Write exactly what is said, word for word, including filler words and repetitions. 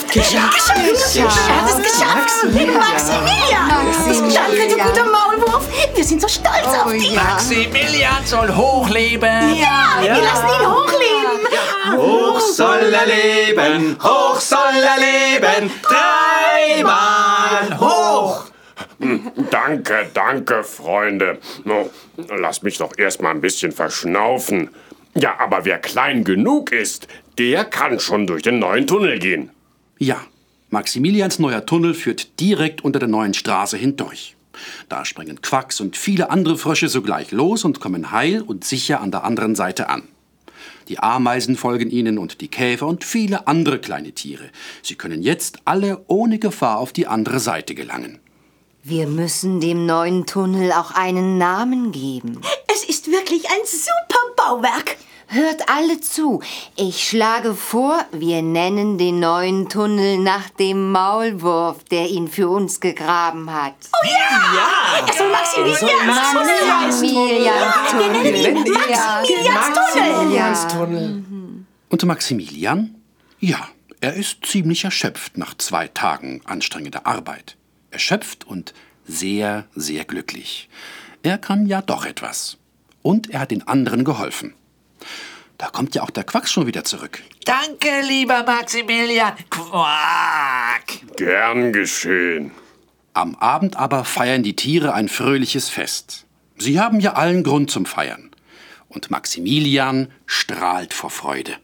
Geschafft! Er hat es geschafft! Maximilian! Danke, du guter Maulwurf! Wir sind so stolz Oh, auf dich! ja. Maximilian soll hochleben. Ja, wir lassen ihn hochleben! Hoch soll er leben, hoch soll er leben, dreimal hoch! Danke, danke, Freunde. No, lass mich doch erst mal ein bisschen verschnaufen. Ja, aber wer klein genug ist, der kann schon durch den neuen Tunnel gehen. Ja, Maximilians neuer Tunnel führt direkt unter der neuen Straße hindurch. Da springen Quacks und viele andere Frösche sogleich los und kommen heil und sicher an der anderen Seite an. Die Ameisen folgen ihnen und die Käfer und viele andere kleine Tiere. Sie können jetzt alle ohne Gefahr auf die andere Seite gelangen. Wir müssen dem neuen Tunnel auch einen Namen geben. Es ist wirklich ein super Bauwerk! Hört alle zu. Ich schlage vor, wir nennen den neuen Tunnel nach dem Maulwurf, der ihn für uns gegraben hat. Oh ja! Es soll Maximilians Tunnel heißen! Wir nennen ihn Maximilians Tunnel! Maximilianstunnel. Und Maximilian? Ja, er ist ziemlich erschöpft nach zwei Tagen anstrengender Arbeit. Erschöpft und sehr, sehr glücklich. Er kann ja doch etwas. Und er hat den anderen geholfen. Da kommt ja auch der Quacks schon wieder zurück. Danke, lieber Maximilian. Quack. Gern geschehen. Am Abend aber feiern die Tiere ein fröhliches Fest. Sie haben ja allen Grund zum Feiern. Und Maximilian strahlt vor Freude.